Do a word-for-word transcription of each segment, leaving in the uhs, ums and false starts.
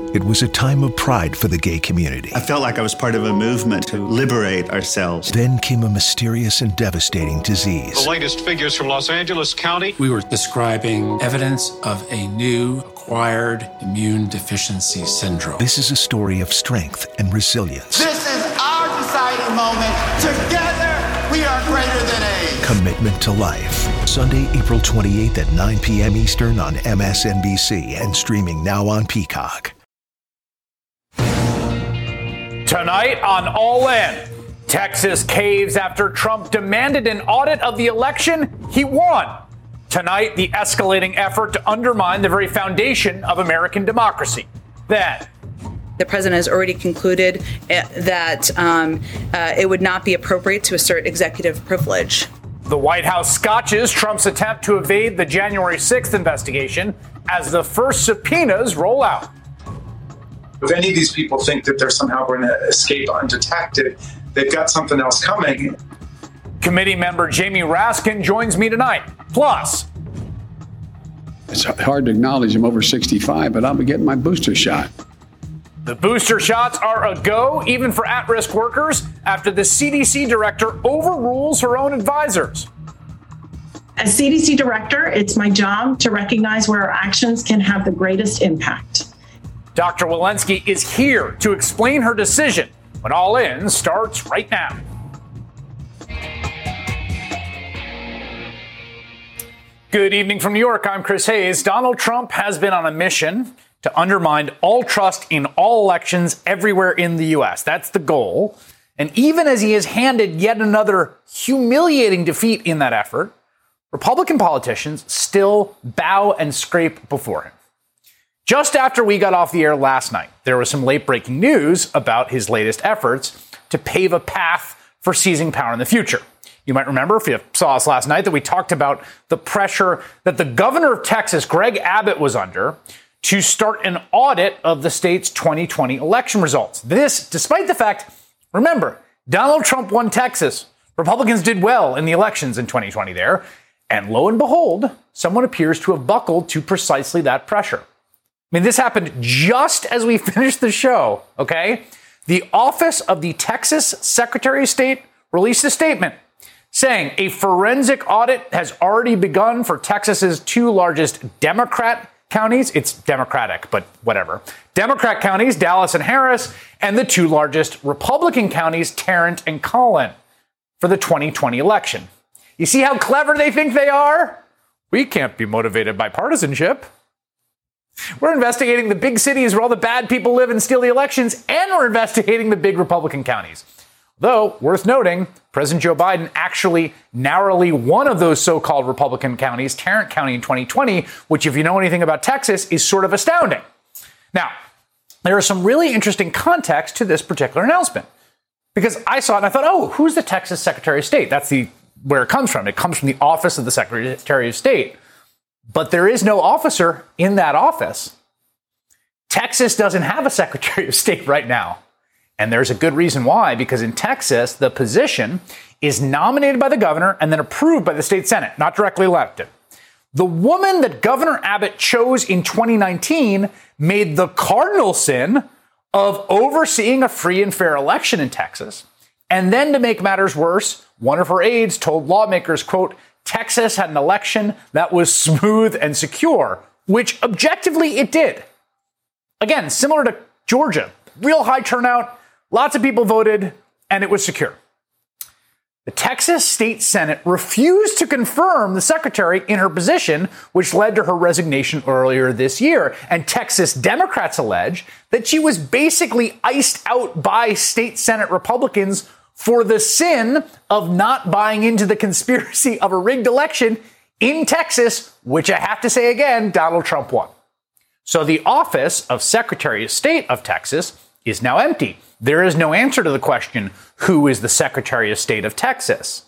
It was a time of pride for the gay community. I felt like I was part of a movement to liberate ourselves. Then came a mysterious and devastating disease. The latest figures from Los Angeles County. We were describing evidence of a new acquired immune deficiency syndrome. This is a story of strength and resilience. This is our deciding moment. Together, we are greater than AIDS. Commitment to life. Sunday, April twenty-eighth at nine p.m. Eastern on M S N B C and streaming now on Peacock. Tonight on All In, Texas caves after Trump demanded an audit of the election he won. Tonight, the escalating effort to undermine the very foundation of American democracy. Then, the president has already concluded that um, uh, it would not be appropriate to assert executive privilege. The White House scotches Trump's attempt to evade the January sixth investigation as the first subpoenas roll out. If any of these people think that they're somehow going to escape undetected, they've got something else coming. Committee member Jamie Raskin joins me tonight. Plus, it's hard to acknowledge I'm over sixty-five, but I'll be getting my booster shot. The booster shots are a go, even for at-risk workers, after the C D C director overrules her own advisors. As C D C director, it's my job to recognize where our actions can have the greatest impact. Doctor Walensky is here to explain her decision when All In starts right now. Good evening from New York. I'm Chris Hayes. Donald Trump has been on a mission to undermine all trust in all elections everywhere in the U S. That's the goal. And even as he has handed yet another humiliating defeat in that effort, Republican politicians still bow and scrape before him. Just after we got off the air last night, there was some late-breaking news about his latest efforts to pave a path for seizing power in the future. You might remember, if you saw us last night, that we talked about the pressure that the governor of Texas, Greg Abbott, was under to start an audit of the state's twenty twenty election results. This, despite the fact, remember, Donald Trump won Texas. Republicans did well in the elections in twenty twenty there. And lo and behold, someone appears to have buckled to precisely that pressure. I mean, this happened just as we finished the show, okay? The Office of the Texas Secretary of State released a statement saying a forensic audit has already begun for Texas's two largest Democrat counties. It's Democratic, but whatever. Democrat counties, Dallas and Harris, and the two largest Republican counties, Tarrant and Collin, for the twenty twenty election. You see how clever they think they are? We can't be motivated by partisanship. We're investigating the big cities where all the bad people live and steal the elections, and we're investigating the big Republican counties. Though, worth noting, President Joe Biden actually narrowly won of those so-called Republican counties, Tarrant County in twenty twenty, which, if you know anything about Texas, is sort of astounding. Now, there is some really interesting context to this particular announcement, because I saw it and I thought, oh, who's the Texas Secretary of State? That's the where it comes from. It comes from the Office of the Secretary of State. But there is no officer in that office. Texas doesn't have a Secretary of State right now. And there's a good reason why, because in Texas, the position is nominated by the governor and then approved by the state Senate, not directly elected. The woman that Governor Abbott chose in twenty nineteen made the cardinal sin of overseeing a free and fair election in Texas. And then to make matters worse, one of her aides told lawmakers, quote, Texas had an election that was smooth and secure, which objectively it did. Again, similar to Georgia, real high turnout, lots of people voted, and it was secure. The Texas State Senate refused to confirm the secretary in her position, which led to her resignation earlier this year. And Texas Democrats allege that she was basically iced out by state Senate Republicans for the sin of not buying into the conspiracy of a rigged election in Texas, which I have to say again, Donald Trump won. So the office of Secretary of State of Texas is now empty. There is no answer to the question, who is the Secretary of State of Texas?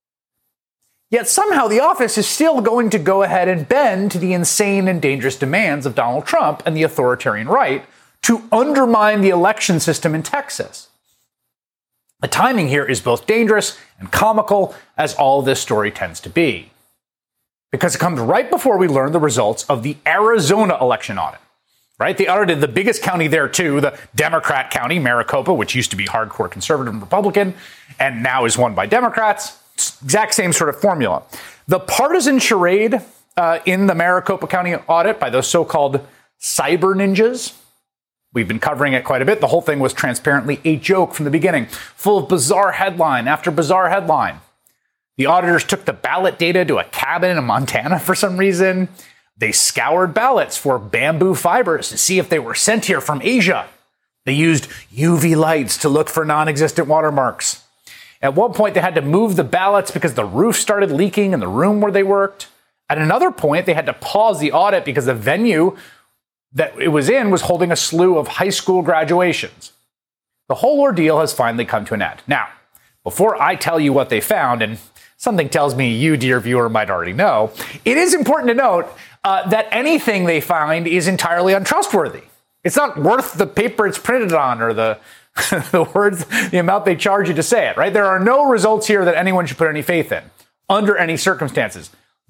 Yet somehow the office is still going to go ahead and bend to the insane and dangerous demands of Donald Trump and the authoritarian right to undermine the election system in Texas. The timing here is both dangerous and comical, as all this story tends to be, because it comes right before we learn the results of the Arizona election audit. right? They audited the biggest county there, too, the Democrat county, Maricopa, which used to be hardcore conservative and Republican, and now is won by Democrats. Exact same sort of formula. The partisan charade uh, in the Maricopa County audit by those so-called cyber ninjas, we've been covering it quite a bit. The whole thing was transparently a joke from the beginning, full of bizarre headline after bizarre headline. The auditors took the ballot data to a cabin in Montana for some reason. They scoured ballots for bamboo fibers to see if they were sent here from Asia. They used U V lights to look for non-existent watermarks. At one point, they had to move the ballots because the roof started leaking in the room where they worked. At another point, they had to pause the audit because the venue that it was in was holding a slew of high school graduations. The whole ordeal has finally come to an end. Now, before I tell you what they found, and something tells me you, dear viewer, might already know, it is important to note uh, that anything they find is entirely untrustworthy. It's not worth the paper it's printed on or the the words, the amount they charge you to say it, right? There are no results here that anyone should put any faith in under any circumstances.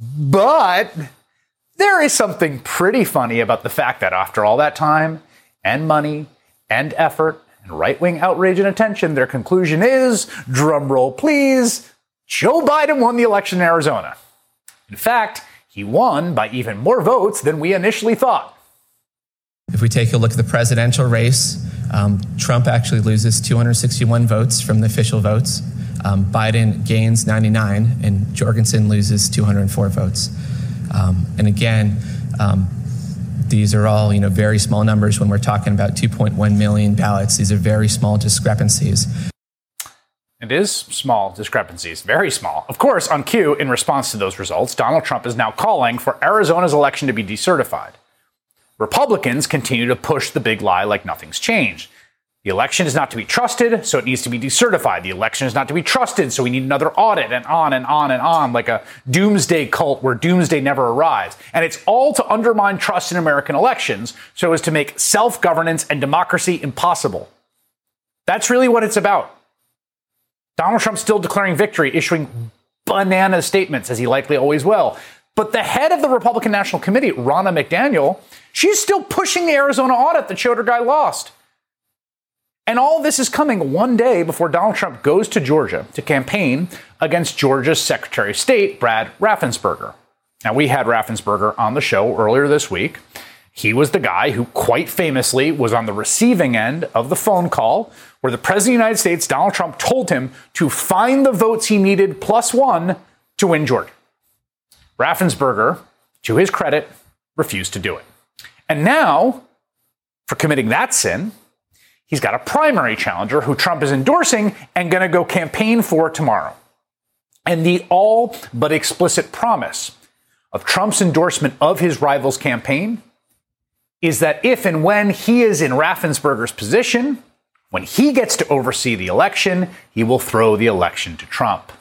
But there is something pretty funny about the fact that after all that time and money and effort and right-wing outrage and attention, their conclusion is, drum roll please, Joe Biden won the election in Arizona. In fact, he won by even more votes than we initially thought. If we take a look at the presidential race, um, Trump actually loses two hundred sixty-one votes from the official votes. Um, Biden gains ninety-nine, and Jorgensen loses two hundred four votes. Um, and again, um, these are all, you know, very small numbers when we're talking about two point one million ballots. These are very small discrepancies. It is small discrepancies, very small. Of course, on cue, in response to those results, Donald Trump is now calling for Arizona's election to be decertified. Republicans continue to push the big lie like nothing's changed. The election is not to be trusted, so it needs to be decertified. The election is not to be trusted, so we need another audit, and on and on and on, like a doomsday cult where doomsday never arrives. And it's all to undermine trust in American elections so as to make self-governance and democracy impossible. That's really what it's about. Donald Trump's still declaring victory, issuing banana statements, as he likely always will. But the head of the Republican National Committee, Ronna McDaniel, she's still pushing the Arizona audit that showed her guy lost. And all this is coming one day before Donald Trump goes to Georgia to campaign against Georgia's Secretary of State, Brad Raffensperger. Now, we had Raffensperger on the show earlier this week. He was the guy who quite famously was on the receiving end of the phone call where the President of the United States, Donald Trump, told him to find the votes he needed plus one to win Georgia. Raffensperger, to his credit, refused to do it. And now, for committing that sin, he's got a primary challenger who Trump is endorsing and going to go campaign for tomorrow. And the all but explicit promise of Trump's endorsement of his rival's campaign is that if and when he is in Raffensperger's position, when he gets to oversee the election, he will throw the election to Trump.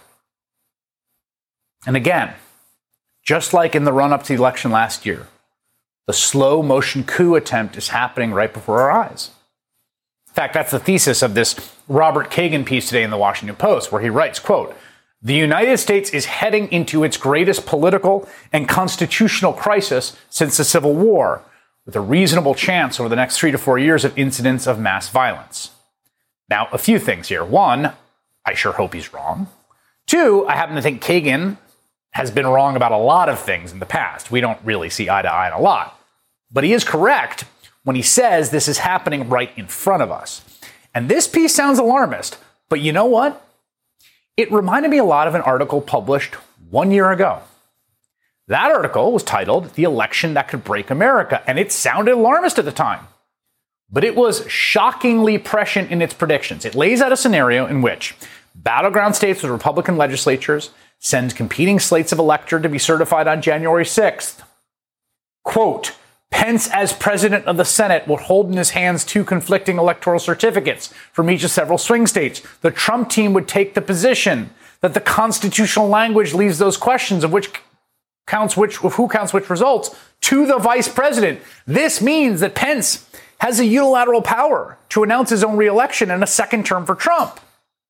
And again, just like in the run-up to the election last year, the slow motion coup attempt is happening right before our eyes. In fact, that's the thesis of this Robert Kagan piece today in the Washington Post, where he writes, quote, "The United States is heading into its greatest political and constitutional crisis since the Civil War, with a reasonable chance over the next three to four years of incidents of mass violence." Now, a few things here. One, I sure hope he's wrong. Two, I happen to think Kagan has been wrong about a lot of things in the past. We don't really see eye to eye on a lot. But he is correct when he says this is happening right in front of us. And this piece sounds alarmist, but you know what? It reminded me a lot of an article published one year ago. That article was titled "The Election That Could Break America," and it sounded alarmist at the time. But it was shockingly prescient in its predictions. It lays out a scenario in which battleground states with Republican legislatures send competing slates of electors to be certified on January sixth. Quote, "Pence, as president of the Senate, will hold in his hands two conflicting electoral certificates from each of several swing states. The Trump team would take the position that the constitutional language leaves those questions of which counts which, of who counts which results to the vice president. This means that Pence has a unilateral power to announce his own reelection and a second term for Trump."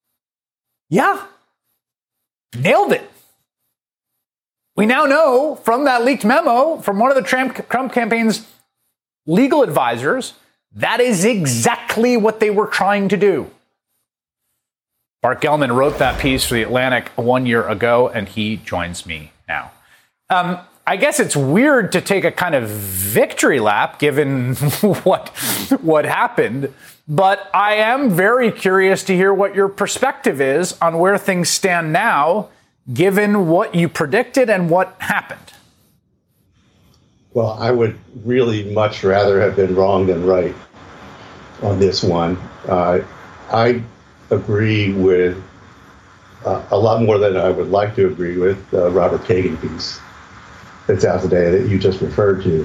Yeah. Nailed it. We now know from that leaked memo from one of the Trump, Trump campaign's legal advisors, that is exactly what they were trying to do. Bart Gellman wrote that piece for The Atlantic one year ago, and he joins me now. Um, I guess it's weird to take a kind of victory lap given what what happened, but I am very curious to hear what your perspective is on where things stand now, given what you predicted and what happened. Well, I would really much rather have been wrong than right on this one. Uh, I agree with uh, a lot more than I would like to agree with the Robert Kagan piece that's out today that you just referred to.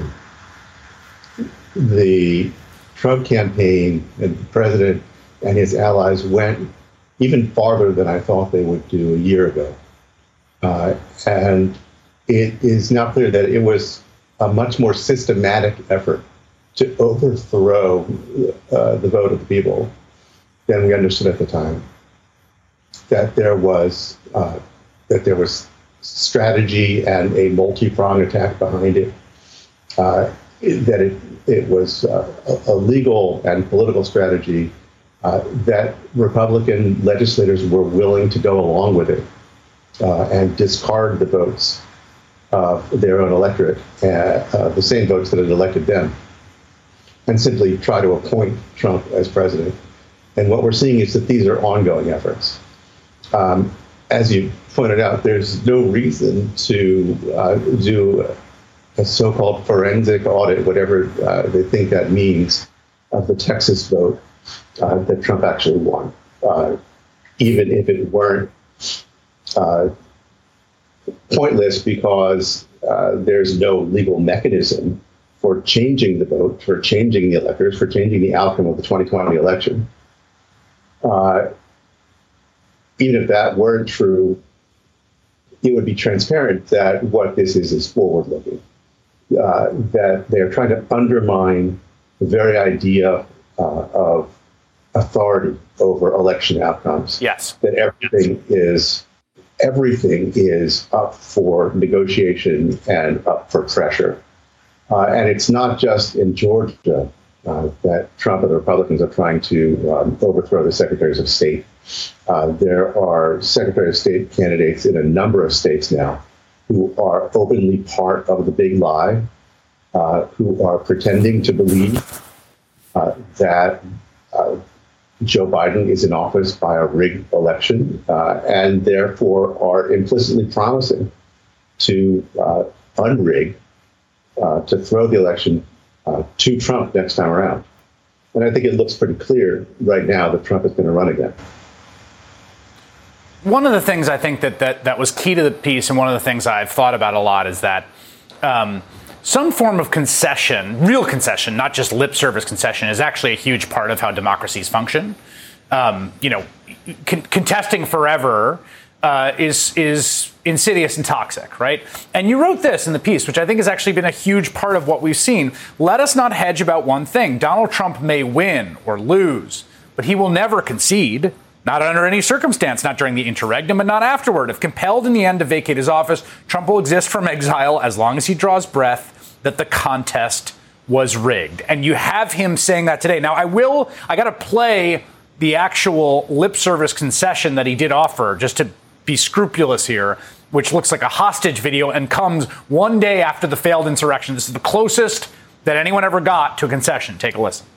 The Trump campaign and the president and his allies went even farther than I thought they would do a year ago. Uh, and it is now clear that it was a much more systematic effort to overthrow uh, the vote of the people than we understood at the time. That there was uh, that there was strategy and a multi-pronged attack behind it. Uh, that it it was uh, a, a legal and political strategy uh, that Republican legislators were willing to go along with it uh, and discard the votes of their own electorate, uh, uh, the same votes that had elected them, and simply try to appoint Trump as president. And what we're seeing is that these are ongoing efforts. Um, as you pointed out, there's no reason to uh, do a so-called forensic audit, whatever uh, they think that means, of the Texas vote uh, that Trump actually won, uh, even if it weren't uh, pointless because uh, there's no legal mechanism for changing the vote, for changing the electors, for changing the outcome of the twenty twenty election. Uh, even if that weren't true, it would be transparent that what this is is forward-looking, uh, that they're trying to undermine the very idea uh, of authority over election outcomes. Yes. That everything is everything is up for negotiation and up for pressure. Uh, and it's not just in Georgia uh, that Trump and the Republicans are trying to um, overthrow the secretaries of state. Uh, there are Secretary of State candidates in a number of states now who are openly part of the big lie, uh, who are pretending to believe uh, that uh, Joe Biden is in office by a rigged election, uh, and therefore are implicitly promising to uh, unrig, uh, to throw the election uh, to Trump next time around. And I think it looks pretty clear right now that Trump is going to run again. One of the things I think that, that, that was key to the piece, and one of the things I've thought about a lot, is that um, some form of concession, real concession, not just lip service concession, is actually a huge part of how democracies function. Um, you know, con- contesting forever uh, is is insidious and toxic, right? And you wrote this in the piece, which I think has actually been a huge part of what we've seen. Let us not hedge about one thing. Donald Trump may win or lose, but he will never concede. Not under any circumstance, not during the interregnum, and not afterward. If compelled in the end to vacate his office, Trump will exist from exile as long as he draws breath that the contest was rigged. And you have him saying that today. Now, I will, I got to play the actual lip service concession that he did offer, just to be scrupulous here, which looks like a hostage video and comes one day after the failed insurrection. This is the closest that anyone ever got to a concession. Take a listen.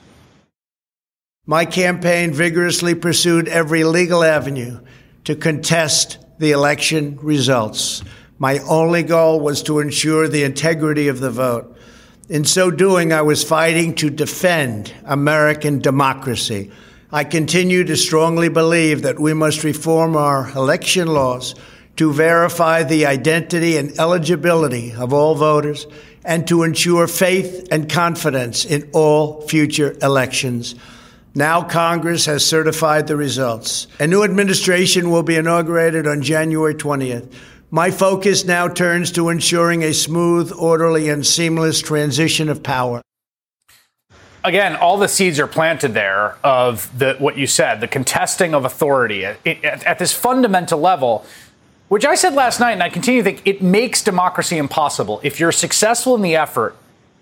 My campaign vigorously pursued every legal avenue to contest the election results. My only goal was to ensure the integrity of the vote. In so doing, I was fighting to defend American democracy. I continue to strongly believe that we must reform our election laws to verify the identity and eligibility of all voters and to ensure faith and confidence in all future elections. Now Congress has certified the results. A new administration will be inaugurated on January twentieth. My focus now turns to ensuring a smooth, orderly, and seamless transition of power. Again, all the seeds are planted there of the, what you said, the contesting of authority at, at, at this fundamental level, which I said last night, and I continue to think it makes democracy impossible. If you're successful in the effort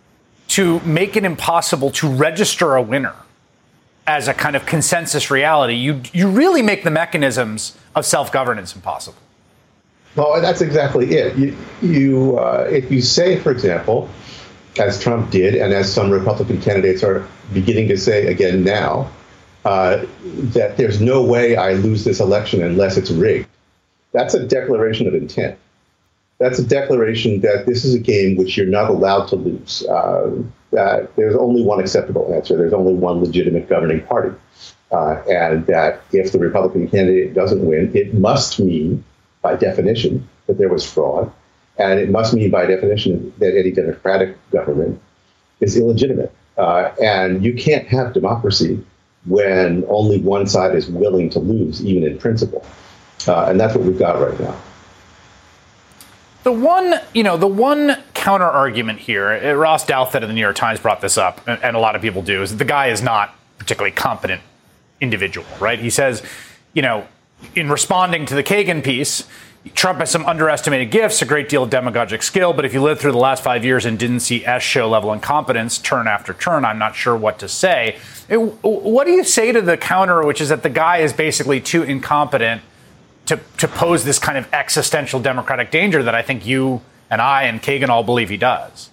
to make it impossible to register a winner as a kind of consensus reality, you you really make the mechanisms of self-governance impossible. Well, that's exactly it. You, you uh, if you say, for example, as Trump did, and as some Republican candidates are beginning to say again now, uh, that there's no way I lose this election unless it's rigged. That's a declaration of intent. That's a declaration that this is a game which you're not allowed to lose. Uh, that there's only one acceptable answer. There's only one legitimate governing party. Uh, and that if the Republican candidate doesn't win, it must mean, by definition, that there was fraud. And it must mean, by definition, that any democratic government is illegitimate. Uh, and you can't have democracy when only one side is willing to lose, even in principle. Uh, and that's what we've got right now. The one, you know, the one counter argument here, uh, Ross Douthat of the New York Times brought this up, and, and a lot of people do, is that the guy is not a particularly competent individual, right? He says, you know, in responding to the Kagan piece, Trump has some underestimated gifts, a great deal of demagogic skill, but if you lived through the last five years and didn't see S-show level incompetence turn after turn, I'm not sure what to say. It, what do you say to the counter, which is that the guy is basically too incompetent to, to pose this kind of existential democratic danger that I think you and I and Kagan all believe he does?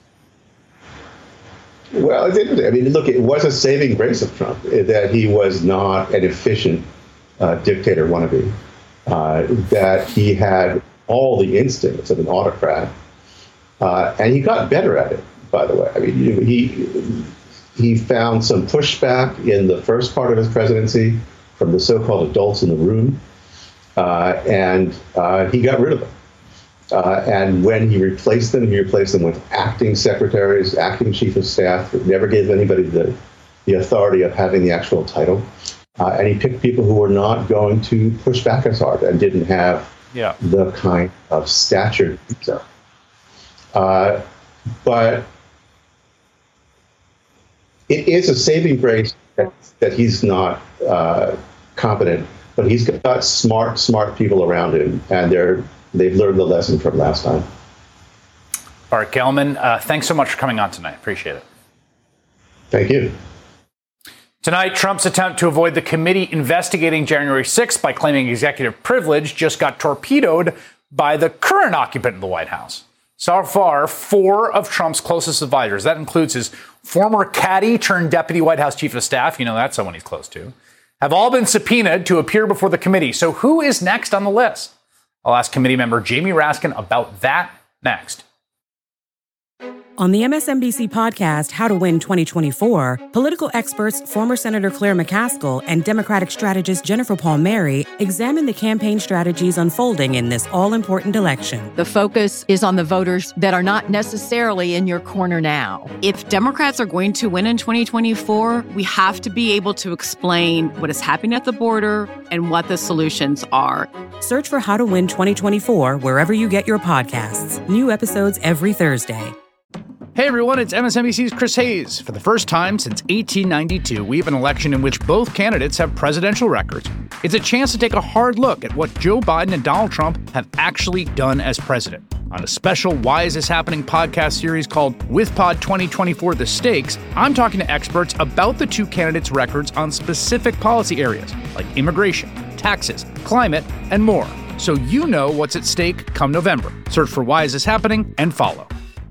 Well, it didn't. I mean, look, it was a saving grace of Trump that he was not an efficient uh, dictator wannabe. Uh, that he had all the instincts of an autocrat, uh, and he got better at it, by the way. I mean, he he found some pushback in the first part of his presidency from the so-called adults in the room, uh, and uh, he got rid of them. Uh, and when he replaced them, he replaced them with acting secretaries, acting chief of staff, never gave anybody the, the authority of having the actual title. Uh, and he picked people who were not going to push back as hard and didn't have yeah. the kind of stature. Uh, but it is a saving grace that, that he's not uh, competent, but he's got smart, smart people around him, and they're they've learned the lesson from last time. Bart Gellman, uh, thanks so much for coming on tonight. Appreciate it. Thank you. Tonight, Trump's attempt to avoid the committee investigating January sixth by claiming executive privilege just got torpedoed by the current occupant of the White House. So far, four of Trump's closest advisors, that includes his former caddy turned deputy White House chief of staff, you know that's someone he's close to, have all been subpoenaed to appear before the committee. So who is next on the list? I'll ask committee member Jamie Raskin about that next. On the M S N B C podcast, How to Win twenty twenty-four, political experts, former Senator Claire McCaskill and Democratic strategist Jennifer Palmieri examine the campaign strategies unfolding in this all-important election. The focus is on the voters that are not necessarily in your corner now. If Democrats are going to win in twenty twenty-four, we have to be able to explain what is happening at the border and what the solutions are. Search for How to Win twenty twenty-four wherever you get your podcasts. New episodes every Thursday. Hey everyone, it's M S N B C's Chris Hayes. For the first time since eighteen ninety-two, we have an election in which both candidates have presidential records. It's a chance to take a hard look at what Joe Biden and Donald Trump have actually done as president. On a special Why Is This Happening podcast series called WithPod twenty twenty-four The Stakes, I'm talking to experts about the two candidates' records on specific policy areas like immigration, taxes, climate, and more. So you know what's at stake come November. Search for Why Is This Happening and follow.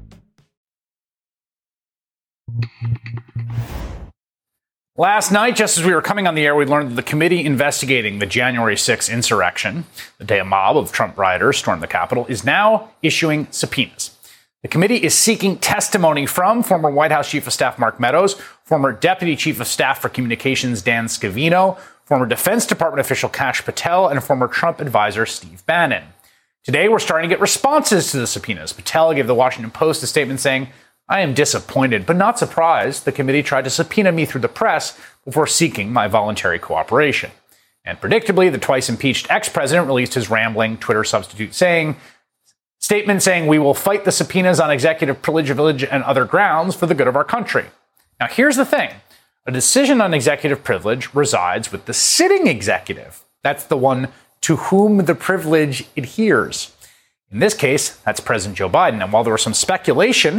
Last night, just as we were coming on the air, we learned that the committee investigating the January sixth insurrection, the day a mob of Trump rioters stormed the Capitol, is now issuing subpoenas. The committee is seeking testimony from former White House Chief of Staff Mark Meadows, former Deputy Chief of Staff for Communications Dan Scavino, former Defense Department official Kash Patel, and former Trump advisor Steve Bannon. Today, we're starting to get responses to the subpoenas. Patel gave the Washington Post a statement saying, I am disappointed, but not surprised. The committee tried to subpoena me through the press before seeking my voluntary cooperation. And predictably, the twice impeached ex-president released his rambling Twitter substitute saying, statement saying, we will fight the subpoenas on executive privilege and other grounds for the good of our country. Now, here's the thing. A decision on executive privilege resides with the sitting executive. That's the one to whom the privilege adheres. In this case, that's President Joe Biden. And while there was some speculation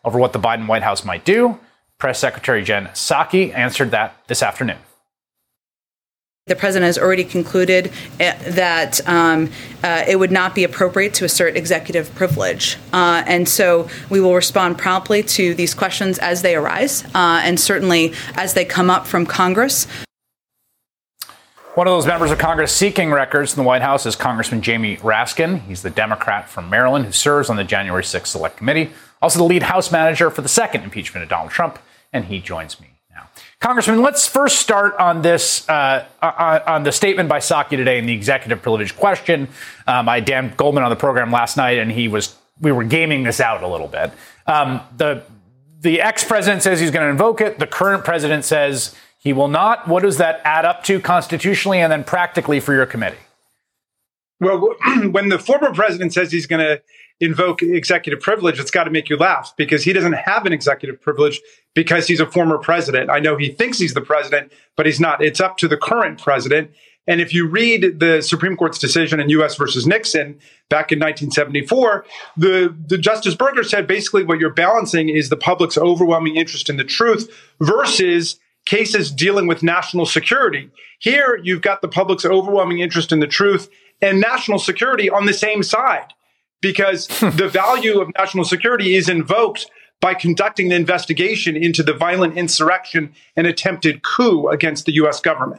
over what the Biden White House might do. Press Secretary Jen Psaki answered that this afternoon. The president has already concluded that um, uh, it would not be appropriate to assert executive privilege. Uh, and so we will respond promptly to these questions as they arise, uh, and certainly as they come up from Congress. One of those members of Congress seeking records in the White House is Congressman Jamie Raskin. He's the Democrat from Maryland who serves on the January sixth Select Committee, also the lead House manager for the second impeachment of Donald Trump, and he joins me now. Congressman, let's first start on this, uh, on, on the statement by Psaki today in the executive privilege question. Um, I had Dan Goldman on the program last night, and he was we were gaming this out a little bit. Um, the the ex-president says he's going to invoke it. The current president says he will not. What does that add up to constitutionally and then practically for your committee? Well, when the former president says he's going to invoke executive privilege, it's got to make you laugh because he doesn't have an executive privilege because he's a former president. I know he thinks he's the president, but he's not. It's up to the current president. And if you read the Supreme Court's decision in U S versus Nixon back in nineteen seventy-four, the, the Justice Burger said basically what you're balancing is the public's overwhelming interest in the truth versus cases dealing with national security. Here, you've got the public's overwhelming interest in the truth and national security on the same side, because the value of national security is invoked by conducting the investigation into the violent insurrection and attempted coup against the U S government.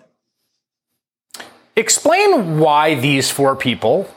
Explain why these four people.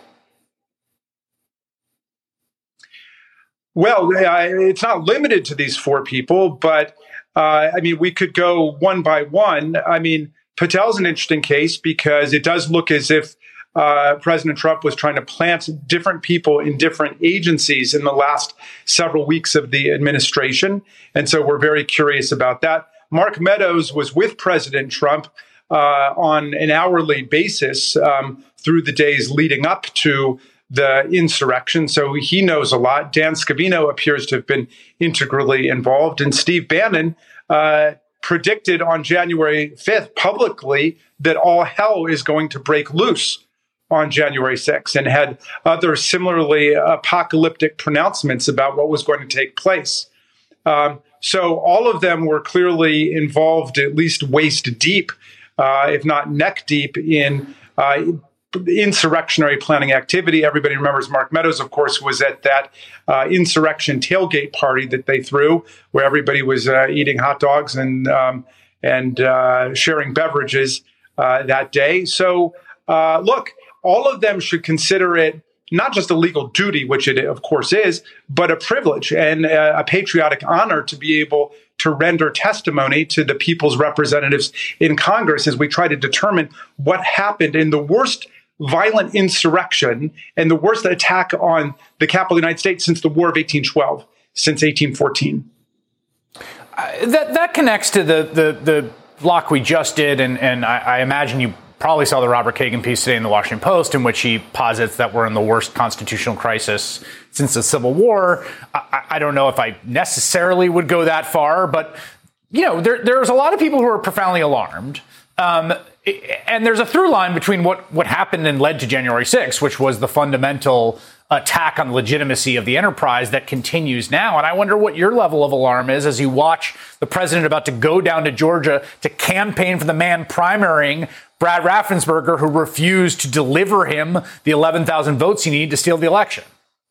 Well, it's not limited to these four people, but uh, I mean, we could go one by one. I mean, Patel's an interesting case because it does look as if Uh, President Trump was trying to plant different people in different agencies in the last several weeks of the administration. And so we're very curious about that. Mark Meadows was with President Trump uh, on an hourly basis um, through the days leading up to the insurrection. So he knows a lot. Dan Scavino appears to have been integrally involved. And Steve Bannon uh, predicted on January fifth publicly that all hell is going to break loose on January sixth, and had other similarly apocalyptic pronouncements about what was going to take place. Um, so all of them were clearly involved, at least waist deep, uh, if not neck deep, in uh, insurrectionary planning activity. Everybody remembers Mark Meadows, of course, was at that uh, insurrection tailgate party that they threw, where everybody was uh, eating hot dogs and um, and uh, sharing beverages uh, that day. So uh, look. All of them should consider it not just a legal duty, which it of course is, but a privilege and a patriotic honor to be able to render testimony to the people's representatives in Congress as we try to determine what happened in the worst violent insurrection and the worst attack on the capital of the United States since the War of eighteen twelve, since eighteen fourteen. Uh, that that connects to the the, the block we just did, and, and I, I imagine you probably saw the Robert Kagan piece today in the Washington Post, in which he posits that we're in the worst constitutional crisis since the Civil War. I, I don't know if I necessarily would go that far, but, you know, there, there's a lot of people who are profoundly alarmed. Um, and there's a through line between what, what happened and led to January sixth, which was the fundamental attack on the legitimacy of the enterprise that continues now. And I wonder what your level of alarm is as you watch the president about to go down to Georgia to campaign for the man primarying Brad Raffensperger, who refused to deliver him the eleven thousand votes he needed to steal the election.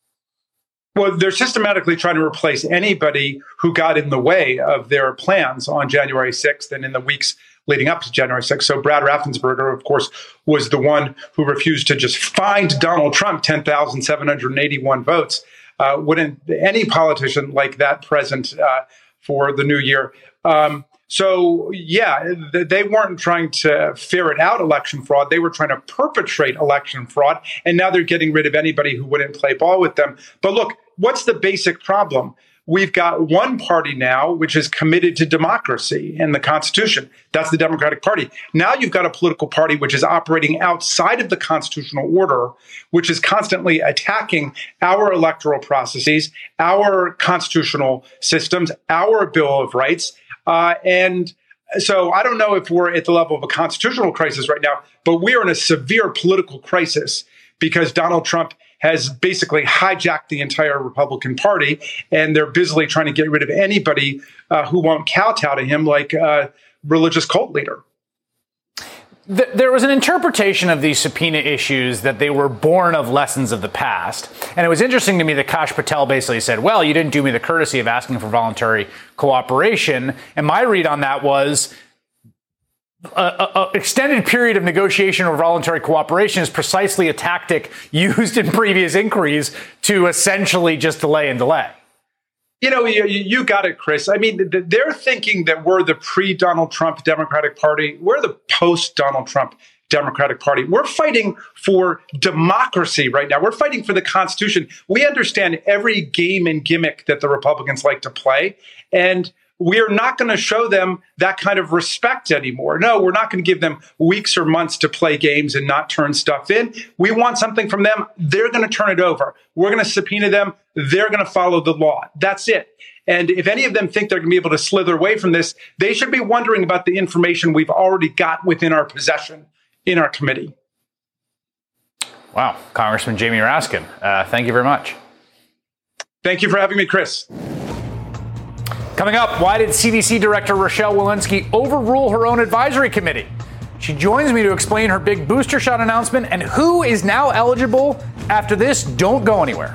Well, they're systematically trying to replace anybody who got in the way of their plans on January sixth and in the weeks leading up to January sixth. So Brad Raffensperger, of course, was the one who refused to just find Donald Trump ten thousand seven hundred eighty-one votes. Uh, wouldn't any politician like that present uh, for the new year? Um, So, yeah, they weren't trying to ferret out election fraud. They were trying to perpetrate election fraud. And now they're getting rid of anybody who wouldn't play ball with them. But look, what's the basic problem? We've got one party now which is committed to democracy and the Constitution. That's the Democratic Party. Now you've got a political party which is operating outside of the constitutional order, which is constantly attacking our electoral processes, our constitutional systems, our Bill of Rights. Uh, and so I don't know if we're at the level of a constitutional crisis right now, but we are in a severe political crisis because Donald Trump has basically hijacked the entire Republican Party, and they're busily trying to get rid of anybody uh, who won't kowtow to him, like a religious cult leader. There was an interpretation of these subpoena issues that they were born of lessons of the past. And it was interesting to me that Kash Patel basically said, well, you didn't do me the courtesy of asking for voluntary cooperation. And my read on that was an extended period of negotiation or voluntary cooperation is precisely a tactic used in previous inquiries to essentially just delay and delay. You know, you, you got it, Chris. I mean, they're thinking that we're the pre-Donald Trump Democratic Party. We're the post-Donald Trump Democratic Party. We're fighting for democracy right now. We're fighting for the Constitution. We understand every game and gimmick that the Republicans like to play. And we are not going to show them that kind of respect anymore. No, we're not going to give them weeks or months to play games and not turn stuff in. We want something from them. They're going to turn it over. We're going to subpoena them. They're going to follow the law. That's it. And if any of them think they're going to be able to slither away from this, they should be wondering about the information we've already got within our possession in our committee. Wow. Congressman Jamie Raskin, uh, thank you very much. Thank you for having me, Chris. Coming up, why did C D C Director Rochelle Walensky overrule her own advisory committee? She joins me to explain her big booster shot announcement and who is now eligible after this. Don't go anywhere.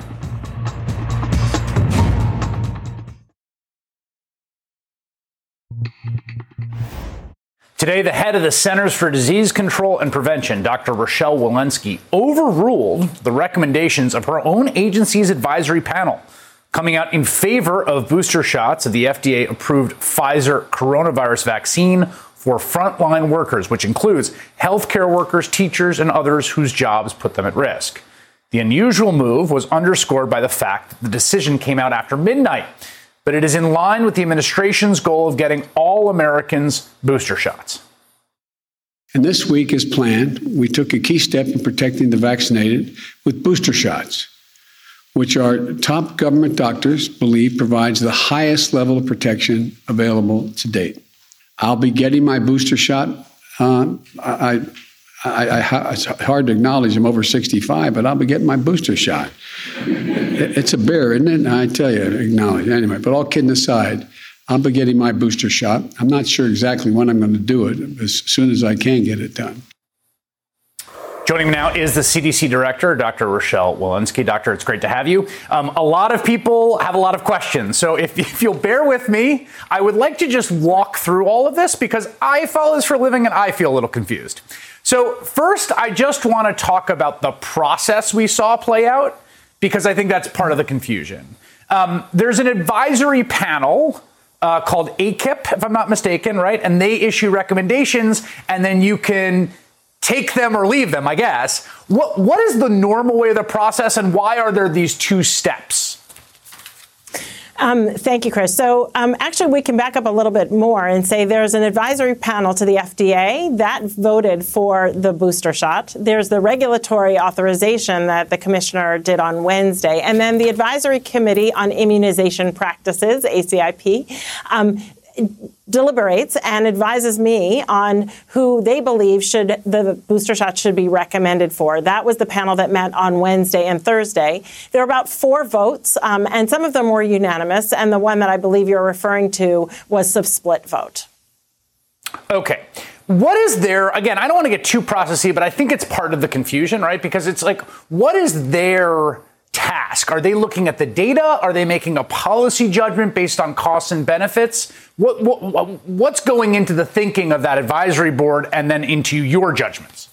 Today, the head of the Centers for Disease Control and Prevention, Doctor Rochelle Walensky, overruled the recommendations of her own agency's advisory panel, coming out in favor of booster shots of the F D A-approved Pfizer coronavirus vaccine for frontline workers, which includes healthcare workers, teachers, and others whose jobs put them at risk. The unusual move was underscored by the fact that the decision came out after midnight, but it is in line with the administration's goal of getting all Americans booster shots. And this week, as planned, we took a key step in protecting the vaccinated with booster shots, which our top government doctors believe provides the highest level of protection available to date. I'll be getting my booster shot. Uh, I, I, I, it's hard to acknowledge I'm over sixty-five, but I'll be getting my booster shot. It's a bear, isn't it? I tell you, acknowledge. Anyway, but all kidding aside, I'll be getting my booster shot. I'm not sure exactly when I'm going to do it, as soon as I can get it done. Joining me now is the C D C director, Doctor Rochelle Walensky. Doctor, it's great to have you. Um, a lot of people have a lot of questions. So if, if you'll bear with me, I would like to just walk through all of this because I follow this for a living and I feel a little confused. So first, I just want to talk about the process we saw play out because I think that's part of the confusion. Um, there's an advisory panel uh, called A C I P, if I'm not mistaken, right? And they issue recommendations and then you can take them or leave them, I guess. What what is the normal way of the process and why are there these two steps? Um, thank you, Chris. So um, actually, we can back up a little bit more and say there's an advisory panel to the F D A that voted for the booster shot. There's the regulatory authorization that the commissioner did on Wednesday. And then the Advisory Committee on Immunization Practices, A C I P, um, deliberates and advises me on who they believe should the booster shot should be recommended for. That was the panel that met on Wednesday and Thursday. There were about four votes, um, and some of them were unanimous, and the one that I believe you're referring to was a split vote. Okay. What is there, again, I don't want to get too processy, but I think it's part of the confusion, right? Because it's like, what is their task? Are they looking at the data? Are they making a policy judgment based on costs and benefits? What, what what's going into the thinking of that advisory board and then into your judgments?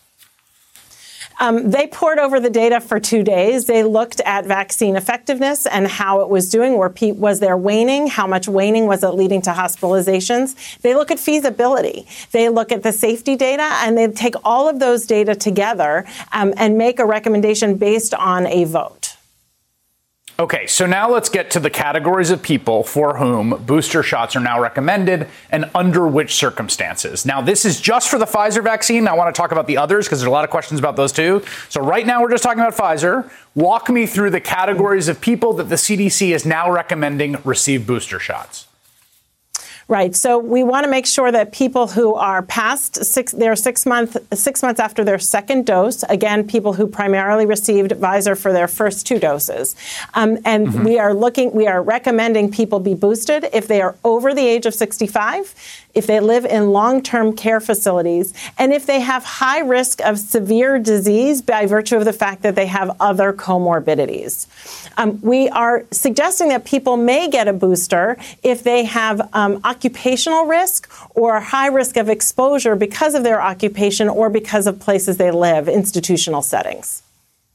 Um, they poured over the data for two days. They looked at vaccine effectiveness and how it was doing. Were pe- was there waning? How much waning was it leading to hospitalizations? They look at feasibility. They look at the safety data, and they take all of those data together um, and make a recommendation based on a vote. Okay, so now let's get to the categories of people for whom booster shots are now recommended and under which circumstances. Now, this is just for the Pfizer vaccine. I want to talk about the others because there's a lot of questions about those too. So right now we're just talking about Pfizer. Walk me through the categories of people that the C D C is now recommending receive booster shots. Right. So we want to make sure that people who are past six, they're six months, six months after their second dose, again, people who primarily received Pfizer for their first two doses. Um, and mm-hmm. we are looking, we are recommending people be boosted if they are over the age of sixty-five, if they live in long-term care facilities, and if they have high risk of severe disease by virtue of the fact that they have other comorbidities. Um, we are suggesting that people may get a booster if they have um, occupational risk or high risk of exposure because of their occupation or because of places they live, institutional settings.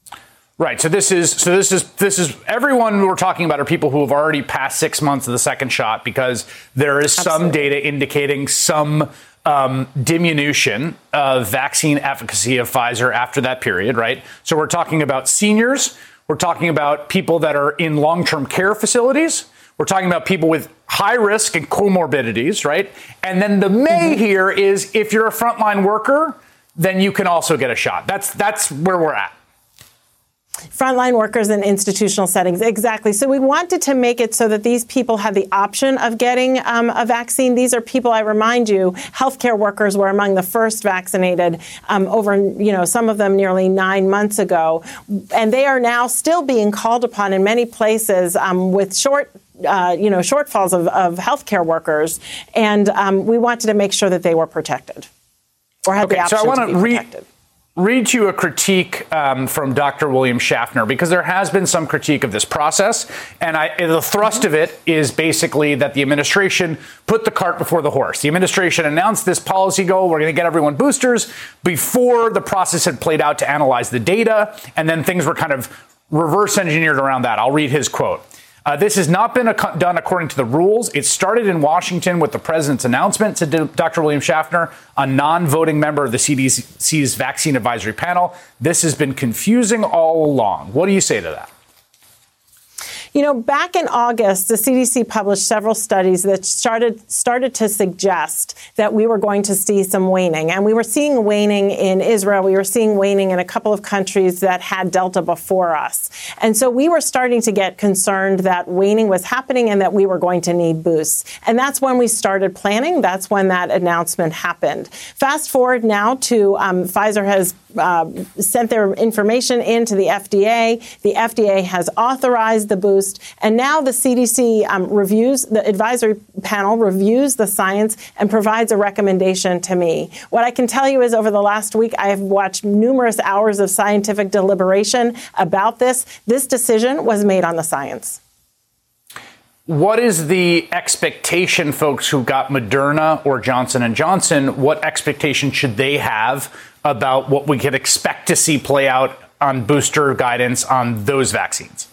Right. So this is so this is this is everyone we're talking about are people who have already passed six months of the second shot, because there is Absolutely. some data indicating some um, diminution of vaccine efficacy of Pfizer after that period. Right. So we're talking about seniors. We're talking about people that are in long-term care facilities. We're talking about people with high risk and comorbidities. Right. And then the may mm-hmm. here is if you're a frontline worker, then you can also get a shot. That's that's where we're at. Frontline workers in institutional settings. Exactly. So we wanted to make it so that these people had the option of getting um, a vaccine. These are people, I remind you, healthcare workers were among the first vaccinated um, over, you know, some of them nearly nine months ago. And they are now still being called upon in many places um, with short Uh, you know, shortfalls of, of healthcare workers. And um, we wanted to make sure that they were protected or had okay, the option so I to want be to re- protected. read you a critique um, from Doctor William Schaffner, because there has been some critique of this process. And I, the thrust mm-hmm. of it is basically that the administration put the cart before the horse. The administration announced this policy goal. We're going to get everyone boosters before the process had played out to analyze the data. And then things were kind of reverse engineered around that. I'll read his quote. Uh, this has not been ac- done according to the rules. It started in Washington with the president's announcement, said Doctor William Schaffner, a non-voting member of the C D C's vaccine advisory panel. This has been confusing all along. What do you say to that? You know, back in August, the C D C published several studies that started started to suggest that we were going to see some waning. And we were seeing waning in Israel. We were seeing waning in a couple of countries that had Delta before us. And so we were starting to get concerned that waning was happening and that we were going to need boosts. And that's when we started planning. That's when that announcement happened. Fast forward now to um, Pfizer has uh, sent their information into the F D A. The F D A has authorized the boost. And now the C D C um, reviews, the advisory panel reviews the science and provides a recommendation to me. What I can tell you is over the last week, I have watched numerous hours of scientific deliberation about this. This decision was made on the science. What is the expectation, folks who got Moderna or Johnson and Johnson? What expectation should they have about what we could expect to see play out on booster guidance on those vaccines?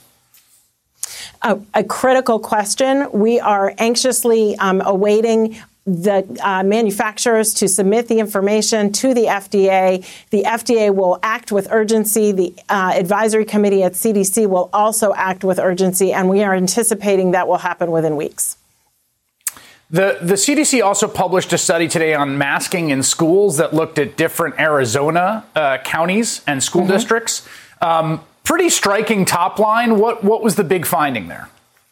A, a critical question. We are anxiously um, awaiting the uh, manufacturers to submit the information to the F D A. The F D A will act with urgency. The uh, advisory committee at C D C will also act with urgency, and we are anticipating that will happen within weeks. The, the C D C also published a study today on masking in schools that looked at different Arizona uh, counties and school mm-hmm. districts. Um, Pretty striking top line. What what was the big finding there?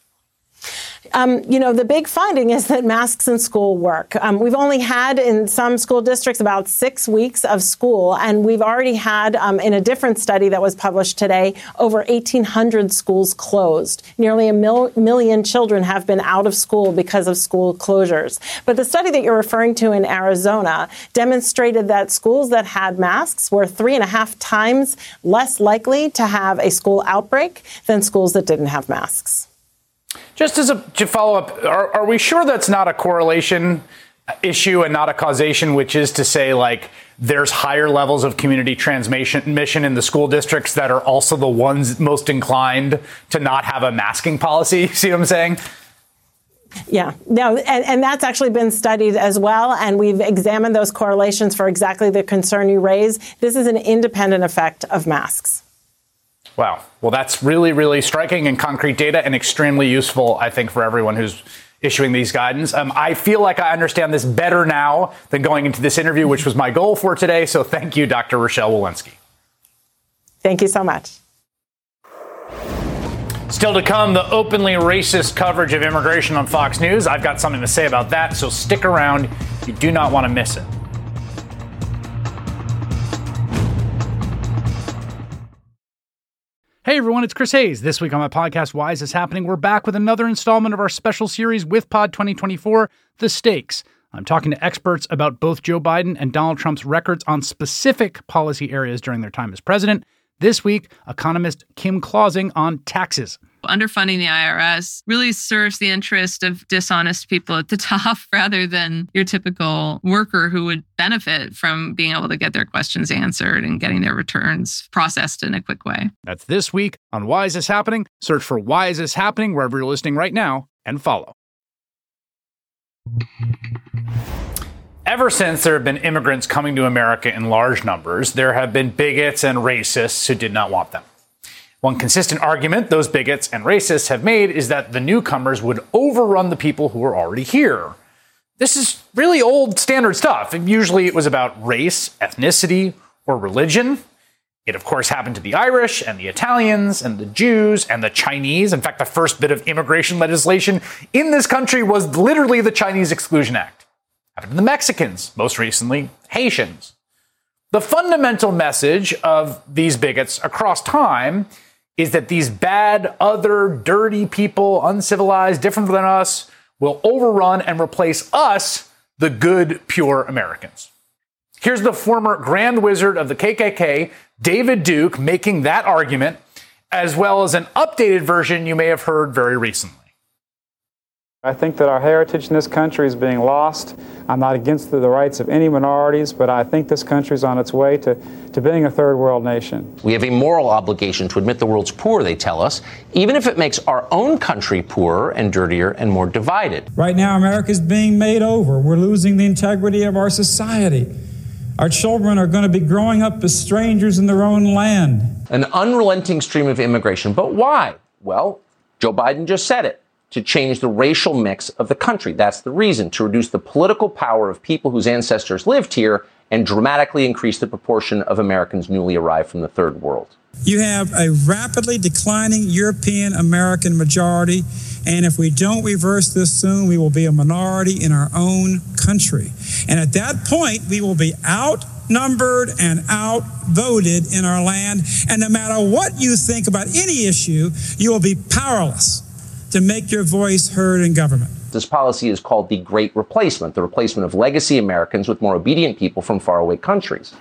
Um, you know, the big finding is that masks in school work. Um, we've only had in some school districts about six weeks of school, and we've already had, um, in a different study that was published today, over eighteen hundred schools closed. Nearly a mil- million children have been out of school because of school closures. But the study that you're referring to in Arizona demonstrated that schools that had masks were three and a half times less likely to have a school outbreak than schools that didn't have masks. Just as a to follow up, are, are we sure that's not a correlation issue and not a causation, which is to say, like, there's higher levels of community transmission in the school districts that are also the ones most inclined to not have a masking policy? See what I'm saying? Yeah, no, and, and that's actually been studied as well. And we've examined those correlations for exactly the concern you raise. This is an independent effect of masks. Wow. Well, that's really, really striking and concrete data and extremely useful, I think, for everyone who's issuing these guidance. Um, I feel like I understand this better now than going into this interview, which was my goal for today. So thank you, Doctor Rochelle Walensky. Thank you so much. Still to come, the openly racist coverage of immigration on Fox News. I've got something to say about that, so stick around. You do not want to miss it. Hey everyone, it's Chris Hayes. This week on my podcast, Why Is This Happening? We're back with another installment of our special series with Pod twenty twenty-four, The Stakes. I'm talking to experts about both Joe Biden and Donald Trump's records on specific policy areas during their time as president. This week, economist Kim Clausing on taxes. Underfunding the I R S really serves the interest of dishonest people at the top rather than your typical worker who would benefit from being able to get their questions answered and getting their returns processed in a quick way. That's this week on Why Is This Happening? Search for Why Is This Happening wherever you're listening right now and follow. Ever since there have been immigrants coming to America in large numbers, there have been bigots and racists who did not want them. One consistent argument those bigots and racists have made is that the newcomers would overrun the people who were already here. This is really old standard stuff. Usually it was about race, ethnicity, or religion. It, of course, happened to the Irish and the Italians and the Jews and the Chinese. In fact, the first bit of immigration legislation in this country was literally the Chinese Exclusion Act. Happened to the Mexicans, most recently, Haitians. The fundamental message of these bigots across time is that these bad, other, dirty people, uncivilized, different than us, will overrun and replace us, the good, pure Americans. Here's the former Grand Wizard of the K K K, David Duke, making that argument, as well as an updated version you may have heard very recently. I think that our heritage in this country is being lost. I'm not against the, the rights of any minorities, but I think this country is on its way to, to being a third world nation. We have a moral obligation to admit the world's poor, they tell us, even if it makes our own country poorer and dirtier and more divided. Right now, America is being made over. We're losing the integrity of our society. Our children are going to be growing up as strangers in their own land. An unrelenting stream of immigration. But why? Well, Joe Biden just said it. To change the racial mix of the country. That's the reason, to reduce the political power of people whose ancestors lived here and dramatically increase the proportion of Americans newly arrived from the third world. You have a rapidly declining European American majority, and if we don't reverse this soon, we will be a minority in our own country. And at that point, we will be outnumbered and outvoted in our land, and no matter what you think about any issue, you will be powerless to make your voice heard in government. This policy is called the Great Replacement, the replacement of legacy Americans with more obedient people from faraway countries.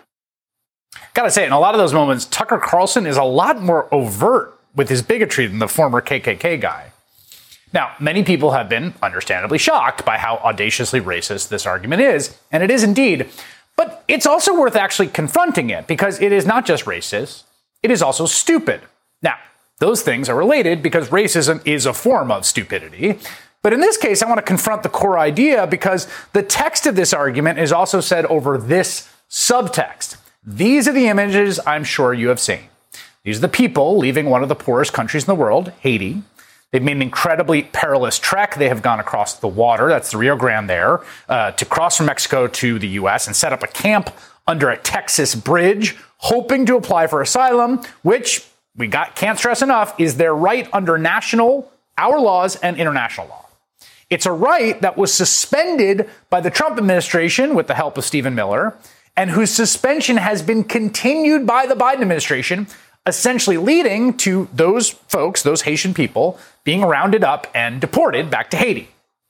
Gotta say, in a lot of those moments, Tucker Carlson is a lot more overt with his bigotry than the former K K K guy. Now, many people have been understandably shocked by how audaciously racist this argument is, and it is indeed. But it's also worth actually confronting it, because it is not just racist, it is also stupid. Now, those things are related because racism is a form of stupidity. But in this case, I want to confront the core idea because the text of this argument is also said over this subtext. These are the images I'm sure you have seen. These are the people leaving one of the poorest countries in the world, Haiti. They've made an incredibly perilous trek. They have gone across the water, that's the Rio Grande there, uh, to cross from Mexico to the U S and set up a camp under a Texas bridge, hoping to apply for asylum, which we got can't stress enough, is their right under national, our laws, and international law. It's a right that was suspended by the Trump administration with the help of Stephen Miller, and whose suspension has been continued by the Biden administration, essentially leading to those folks, those Haitian people, being rounded up and deported back to Haiti.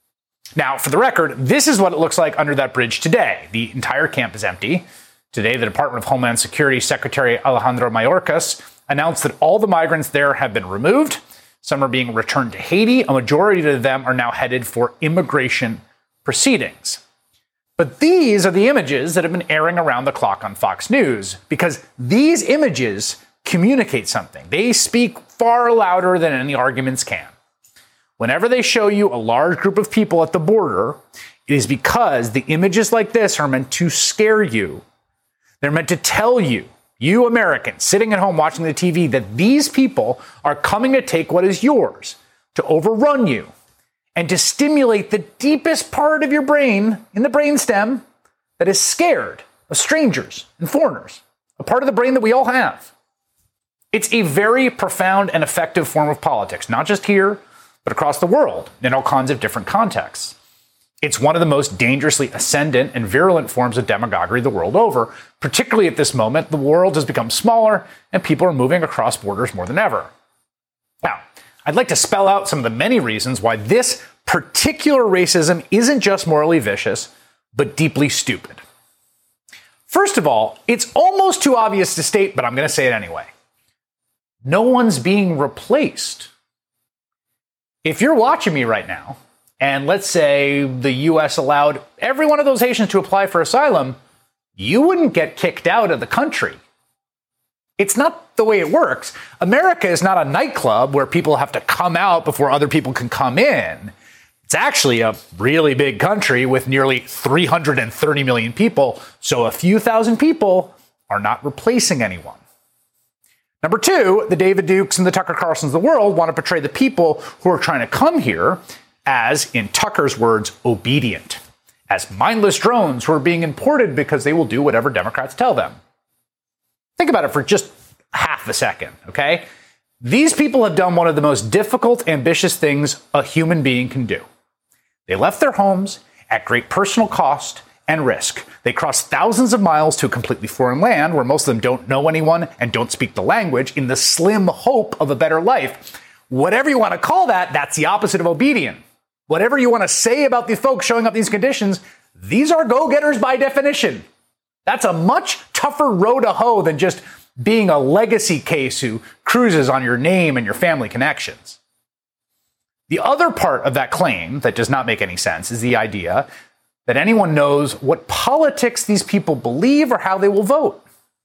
Now, for the record, this is what it looks like under that bridge today. The entire camp is empty. Today, the Department of Homeland Security Secretary Alejandro Mayorkas announced that all the migrants there have been removed. Some are being returned to Haiti. A majority of them are now headed for immigration proceedings. But these are the images that have been airing around the clock on Fox News, because these images communicate something. They speak far louder than any arguments can. Whenever they show you a large group of people at the border, it is because the images like this are meant to scare you. They're meant to tell you, you Americans sitting at home watching the T V, that these people are coming to take what is yours, to overrun you, and to stimulate the deepest part of your brain in the brainstem that is scared of strangers and foreigners, a part of the brain that we all have. It's a very profound and effective form of politics, not just here, but across the world in all kinds of different contexts. It's one of the most dangerously ascendant and virulent forms of demagoguery the world over. Particularly at this moment, the world has become smaller and people are moving across borders more than ever. Now, I'd like to spell out some of the many reasons why this particular racism isn't just morally vicious, but deeply stupid. First of all, it's almost too obvious to state, but I'm going to say it anyway. No one's being replaced. If you're watching me right now, and let's say the U S allowed every one of those Haitians to apply for asylum, you wouldn't get kicked out of the country. It's not the way it works. America is not a nightclub where people have to come out before other people can come in. It's actually a really big country with nearly three hundred thirty million people, so a few thousand people are not replacing anyone. Number two, the David Dukes and the Tucker Carlsons of the world want to portray the people who are trying to come here as, in Tucker's words, obedient, as mindless drones who are being imported because they will do whatever Democrats tell them. Think about it for just half a second, okay? These people have done one of the most difficult, ambitious things a human being can do. They left their homes at great personal cost and risk. They crossed thousands of miles to a completely foreign land where most of them don't know anyone and don't speak the language in the slim hope of a better life. Whatever you want to call that, that's the opposite of obedient. Whatever you want to say about these folks showing up these conditions, these are go-getters by definition. That's a much tougher row to hoe than just being a legacy case who cruises on your name and your family connections. The other part of that claim that does not make any sense is the idea that anyone knows what politics these people believe or how they will vote.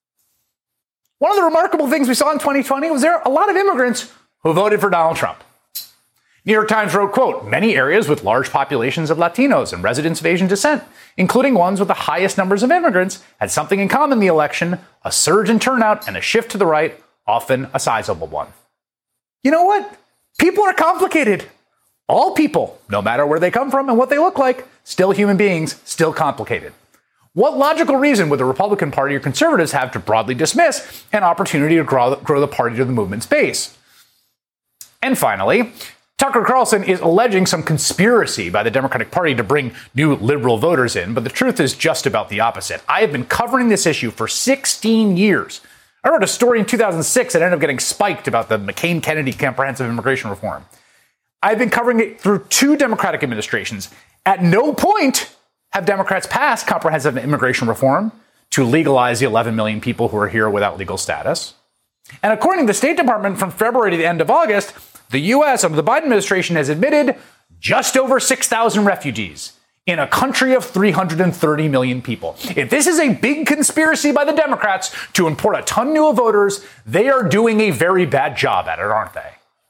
One of the remarkable things we saw in twenty twenty was there are a lot of immigrants who voted for Donald Trump. New York Times wrote, quote, many areas with large populations of Latinos and residents of Asian descent, including ones with the highest numbers of immigrants, had something in common in the election, a surge in turnout and a shift to the right, often a sizable one. You know what? People are complicated. All people, no matter where they come from and what they look like, still human beings, still complicated. What logical reason would the Republican Party or conservatives have to broadly dismiss an opportunity to grow, grow the party to the movement's base? And finally, Tucker Carlson is alleging some conspiracy by the Democratic Party to bring new liberal voters in, but the truth is just about the opposite. I have been covering this issue for sixteen years. I wrote a story in two thousand six that ended up getting spiked about the McCain-Kennedy comprehensive immigration reform. I've been covering it through two Democratic administrations. At no point have Democrats passed comprehensive immigration reform to legalize the eleven million people who are here without legal status. And according to the State Department, from February to the end of August, the U S under the Biden administration has admitted just over six thousand refugees in a country of three hundred thirty million people. If this is a big conspiracy by the Democrats to import a ton new voters, they are doing a very bad job at it, aren't they?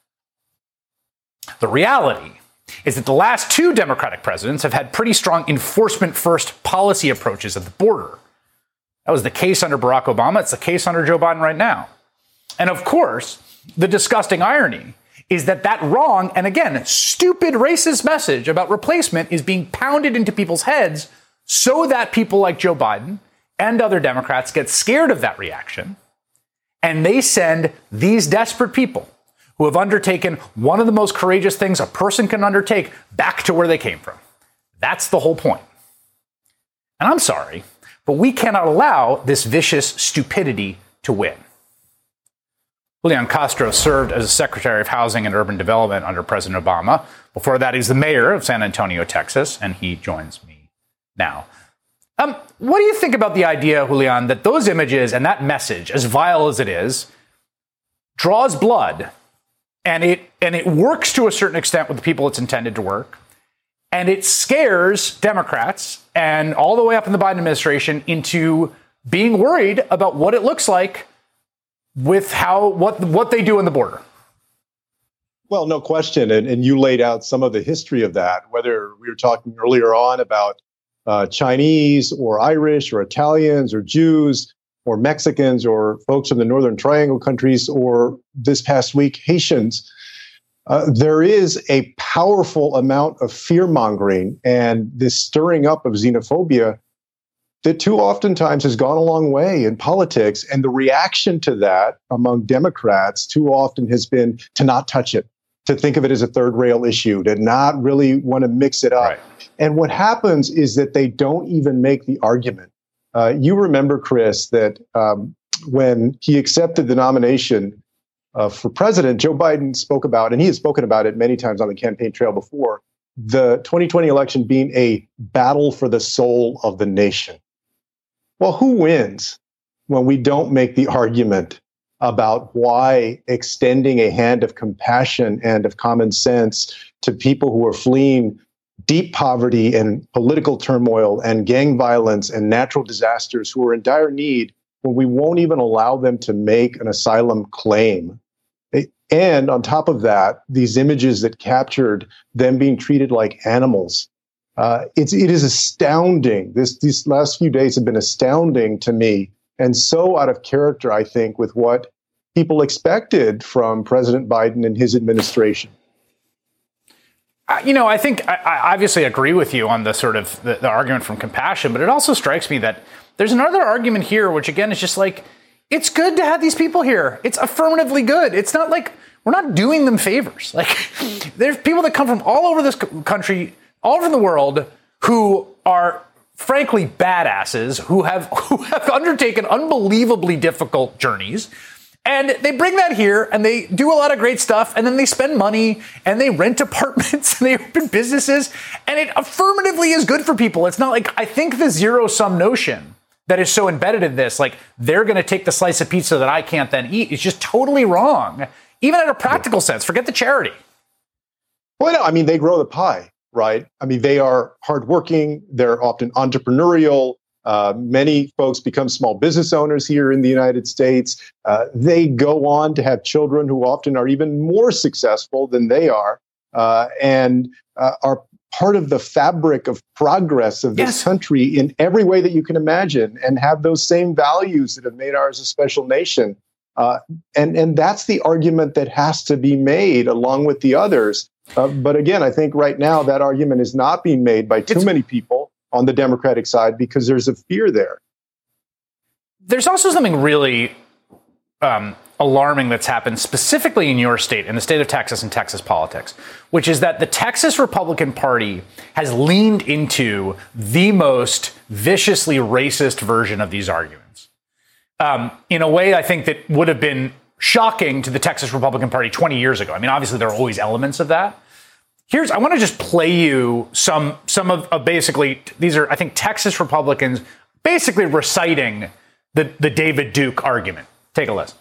The reality is that the last two Democratic presidents have had pretty strong enforcement-first policy approaches at the border. That was the case under Barack Obama. It's the case under Joe Biden right now. And of course, the disgusting irony is that that wrong and, again, stupid racist message about replacement is being pounded into people's heads so that people like Joe Biden and other Democrats get scared of that reaction, and they send these desperate people who have undertaken one of the most courageous things a person can undertake back to where they came from. That's the whole point. And I'm sorry, but we cannot allow this vicious stupidity to win. Julian Castro served as Secretary of Housing and Urban Development under President Obama. Before that, he's the mayor of San Antonio, Texas, and he joins me now. Um, what do you think about the idea, Julian, that those images and that message, as vile as it is, draws blood, and it and it works to a certain extent with the people it's intended to work, and it scares Democrats and all the way up in the Biden administration into being worried about what it looks like with how what what they do in the border? Well, no question. And, and you laid out some of the history of that, whether we were talking earlier on about uh, Chinese or Irish or Italians or Jews or Mexicans or folks in the Northern Triangle countries or this past week, Haitians. Uh, there is a powerful amount of fear mongering and this stirring up of xenophobia that too oftentimes has gone a long way in politics. And the reaction to that among Democrats too often has been to not touch it, to think of it as a third rail issue, to not really want to mix it up. Right. And what happens is that they don't even make the argument. Uh, you remember, Chris, that um, when he accepted the nomination uh, for president, Joe Biden spoke about, and he has spoken about it many times on the campaign trail before, the twenty twenty election being a battle for the soul of the nation. Well, who wins when we don't make the argument about why extending a hand of compassion and of common sense to people who are fleeing deep poverty and political turmoil and gang violence and natural disasters, who are in dire need, when we won't even allow them to make an asylum claim? And on top of that, these images that captured them being treated like animals. Uh, it's, it is astounding. This, these last few days have been astounding to me, and so out of character, I think, with what people expected from President Biden and his administration. Uh, you know, I think I, I obviously agree with you on the sort of the, the argument from compassion, but it also strikes me that there's another argument here, which again is just like, it's good to have these people here. It's affirmatively good. It's not like we're not doing them favors. Like, there's people that come from all over this country, all over the world, who are frankly badasses, who have who have undertaken unbelievably difficult journeys. And they bring that here and they do a lot of great stuff, and then they spend money and they rent apartments and they open businesses, and it affirmatively is good for people. It's not like, I think the zero sum notion that is so embedded in this, like they're going to take the slice of pizza that I can't then eat, is just totally wrong. Even in a practical sense, forget the charity. Well, no, I mean, they grow the pie, right? I mean, they are hardworking. They're often entrepreneurial. Uh, many folks become small business owners here in the United States. Uh, they go on to have children who often are even more successful than they are, uh, and uh, are part of the fabric of progress of this yes. country in every way that you can imagine, and have those same values that have made ours a special nation. Uh, and, and that's the argument that has to be made along with the others. Uh, but again, I think right now that argument is not being made by too it's, many people on the Democratic side, because there's a fear there. There's also something really um, alarming that's happened specifically in your state, in the state of Texas and Texas politics, which is that the Texas Republican Party has leaned into the most viciously racist version of these arguments um, in a way I think that would have been shocking to the Texas Republican Party twenty years ago. I mean, obviously, there are always elements of that. Here's, I want to just play you some some of, of basically, these are, I think, Texas Republicans basically reciting the, the David Duke argument. Take a listen.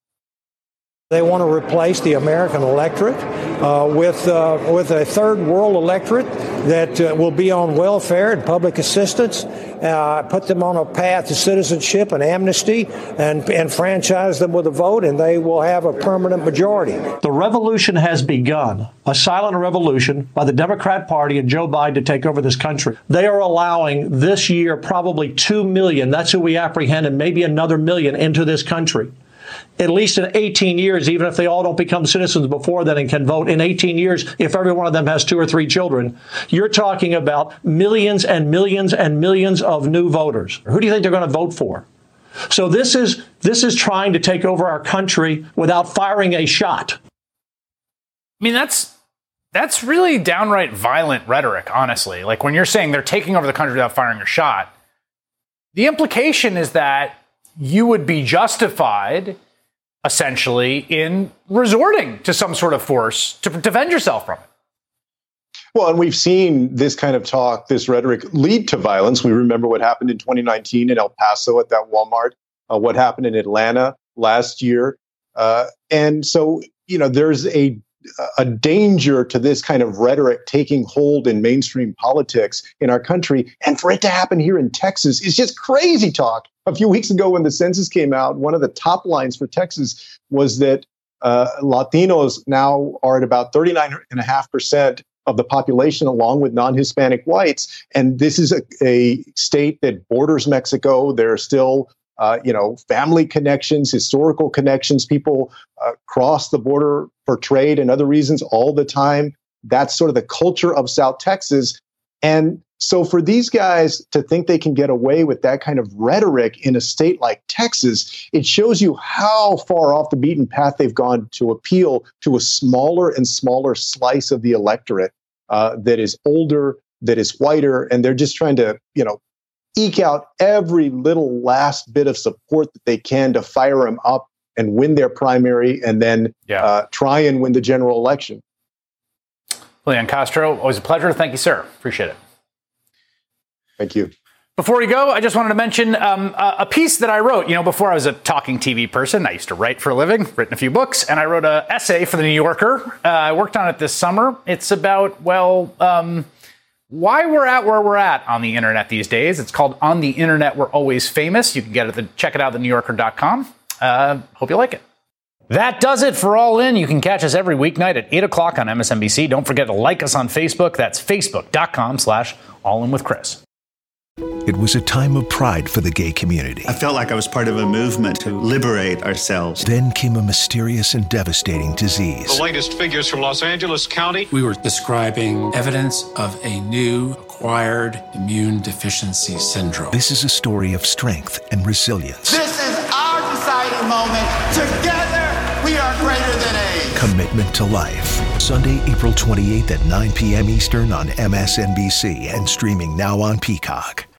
They want to replace the American electorate uh, with uh, with a third world electorate that uh, will be on welfare and public assistance, uh, put them on a path to citizenship and amnesty, and, and franchise them with a vote, and they will have a permanent majority. The revolution has begun, a silent revolution by the Democrat Party and Joe Biden to take over this country. They are allowing this year probably two million, that's who we apprehend, and maybe another million into this country. At least in eighteen years, even if they all don't become citizens before then and can vote, in eighteen years, if every one of them has two or three children, you're talking about millions and millions and millions of new voters. Who do you think they're going to vote for? So this is this is trying to take over our country without firing a shot. I mean, that's that's really downright violent rhetoric, honestly. Like when you're saying they're taking over the country without firing a shot, the implication is that you would be justified, essentially, in resorting to some sort of force to defend yourself from it. Well, and we've seen this kind of talk, this rhetoric lead to violence. We remember what happened in twenty nineteen in El Paso at that Walmart, uh, what happened in Atlanta last year. Uh, and so, you know, there's a a danger to this kind of rhetoric taking hold in mainstream politics in our country. And for it to happen here in Texas is just crazy talk. A few weeks ago when the census came out, one of the top lines for Texas was that uh, Latinos now are at about thirty-nine point five percent of the population, along with non-Hispanic whites. And this is a, a state that borders Mexico. There are still Uh, you know, family connections, historical connections. People uh, cross the border for trade and other reasons all the time. That's sort of the culture of South Texas. And So for these guys to think they can get away with that kind of rhetoric in a state like Texas, it shows you how far off the beaten path they've gone to appeal to a smaller and smaller slice of the electorate uh, that is older, that is whiter, and they're just trying to, you know, eke out every little last bit of support that they can to fire him up and win their primary and then yeah. uh, try and win the general election. Julian Castro, always a pleasure. Thank you, sir. Appreciate it. Thank you. Before we go, I just wanted to mention um, a, a piece that I wrote. You know, before I was a talking T V person, I used to write for a living, written a few books, and I wrote an essay for The New Yorker. Uh, I worked on it this summer. It's about, well, um, why we're at where we're at on the internet these days. It's called On the Internet We're Always Famous. You can get it at check it out at the new yorker dot com. Uh, hope you like it. That does it for All In. You can catch us every weeknight at eight o'clock on M S N B C. Don't forget to like us on Facebook. That's facebook.com slash All In with Chris. It was a time of pride for the gay community. I felt like I was part of a movement to liberate ourselves. Then came a mysterious and devastating disease. The latest figures from Los Angeles County. We were describing evidence of a new acquired immune deficiency syndrome. This is a story of strength and resilience. This is our deciding moment. Together, we are greater than AIDS. Commitment to life. Sunday, April twenty-eighth at nine p.m. Eastern on M S N B C and streaming now on Peacock.